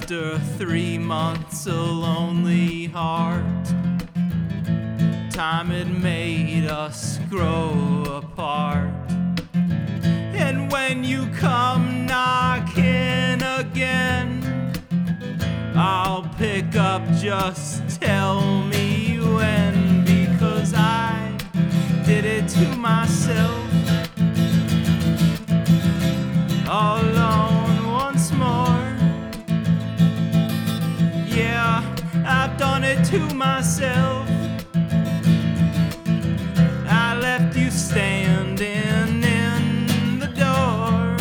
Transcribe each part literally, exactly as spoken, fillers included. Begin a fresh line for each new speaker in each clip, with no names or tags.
after three months a lonely heart. Time had made us grow apart. And when you come knocking again, I'll pick up, just tell me when, because I did it to myself. All alone once more. Yeah, I've done it to myself. I left you standing in the door.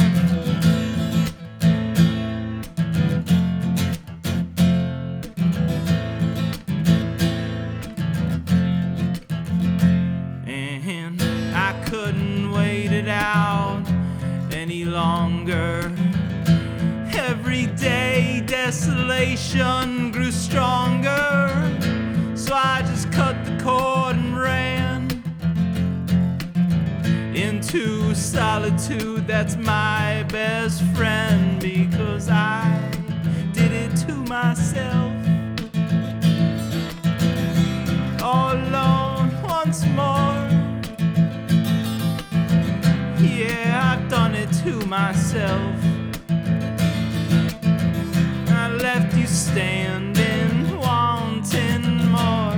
And I couldn't wait it out any longer. Every day desolation grew stronger, so I just cut the cord and ran into solitude. That's my best friend, because I did it to myself. All alone once more. Yeah, I've done it to myself. I left you standing, wanting more.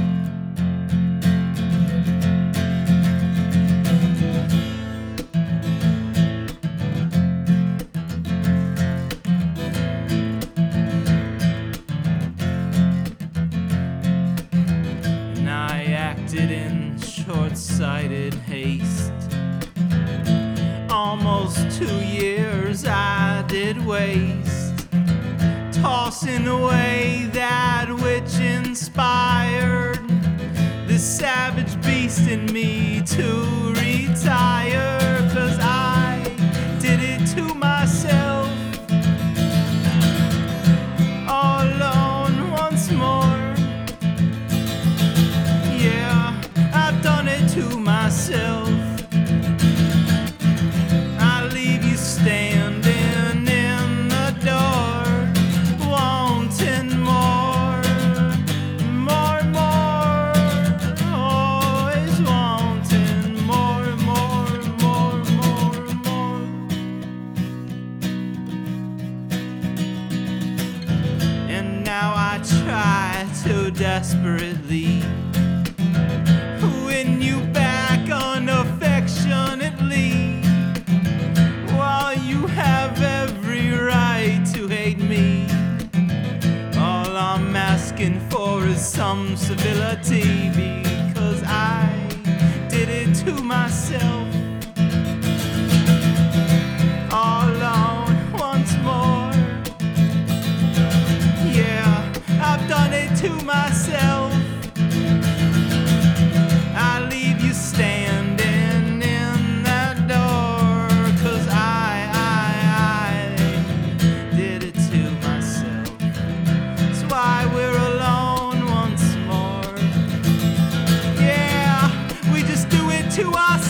And I acted in short-sighted haste. Almost two years I did waste, tossing away that which inspired this savage beast in me to retire. 'Cause I did it to myself. All alone once more. Yeah, I've done it to myself. Standing in the door, wanting more, more, more, always wanting more, more, more, more, more. And now I try to desperately win you back unaffectionately. You have every right to hate me. All I'm asking for is some civility, because I did it to myself. All alone once more. Yeah, I've done it to myself. I leave you standing in that door, 'cause I why we're alone once more. Yeah, we just do it to us.